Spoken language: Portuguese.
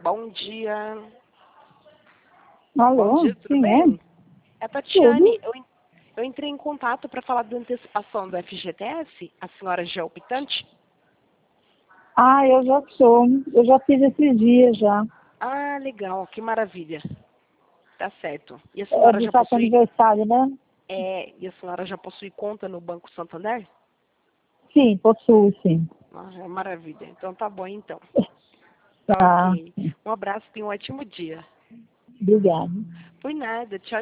Bom dia. Alô, Bom dia, tudo quem bem? É a Tatiane. Tudo? Eu entrei em contato para falar da antecipação do FGTS. A senhora já é optante? Ah, eu já sou. Eu já fiz esses dias já. Ah, legal. Que maravilha. Tá certo. E a É senhora do já fato possui... aniversário, né? E a senhora já possui conta no Banco Santander? Sim, possuo, sim. Ah, é maravilha. Então tá bom, então. Tá Tá. ok. Um abraço e um ótimo dia. Obrigada. Por nada. Tchau.